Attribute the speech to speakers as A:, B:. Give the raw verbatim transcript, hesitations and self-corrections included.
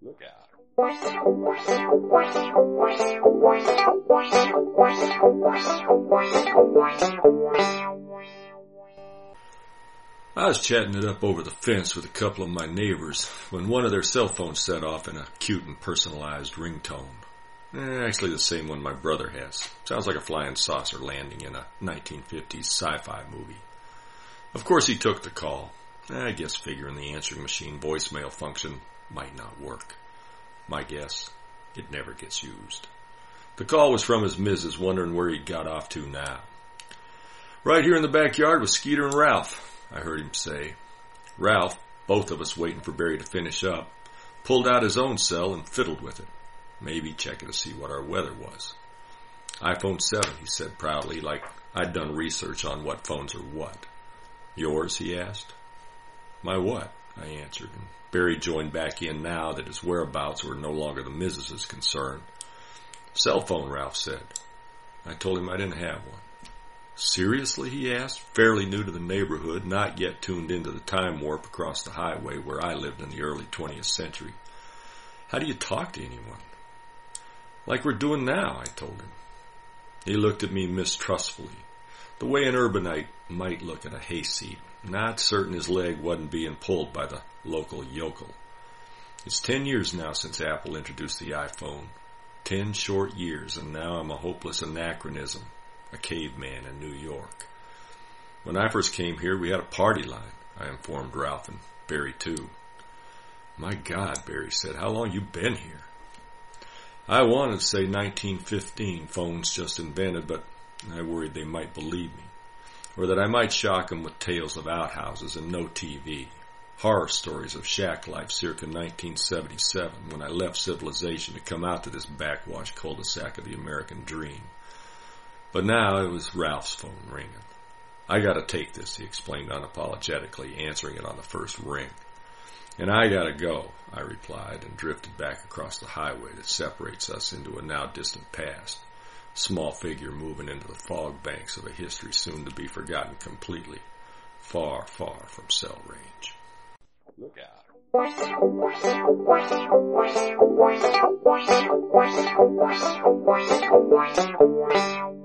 A: Look out. I was chatting it up over the fence with a couple of my neighbors when one of their cell phones set off in a cute and personalized ringtone. Eh, actually the same one my brother has. Sounds like a flying saucer landing in a nineteen fifties sci-fi movie. Of course he took the call. I guess figuring the answering machine voicemail function might not work. My guess, it never gets used. The call was from his missus, wondering where he got off to now. Right here in the backyard with Skeeter and Ralph, I heard him say. Ralph, both of us waiting for Barry to finish up, pulled out his own cell and fiddled with it, maybe checking to see what our weather was. iPhone seven, he said proudly, like I'd done research on what phones are what. Yours, he asked. My what? I answered, and Barry joined back in now that his whereabouts were no longer the missus's concern. Cell phone, Ralph said. I told him I didn't have one. Seriously, he asked, fairly new to the neighborhood, not yet tuned into the time warp across the highway where I lived in the early twentieth century. How do you talk to anyone? Like we're doing now, I told him. He looked at me mistrustfully, the way an urbanite might look at a hayseed, not certain his leg wasn't being pulled by the local yokel. It's ten years now since Apple introduced the iPhone. Ten short years, and now I'm a hopeless anachronism, a caveman in New York. When I first came here, we had a party line, I informed Ralph, and Barry too. My God, Barry said, how long you been here? I wanted to say nineteen fifteen, phones just invented, but I worried they might believe me, or that I might shock them with tales of outhouses and no T V, horror stories of shack life circa nineteen seventy-seven, when I left civilization to come out to this backwash cul-de-sac of the American dream. But now it was Ralph's phone ringing. I gotta take this, he explained unapologetically, answering it on the first ring. And I gotta go, I replied, and drifted back across the highway that separates us into a now distant past, a small figure moving into the fog banks of a history soon to be forgotten completely, far, far from cell range. Look out.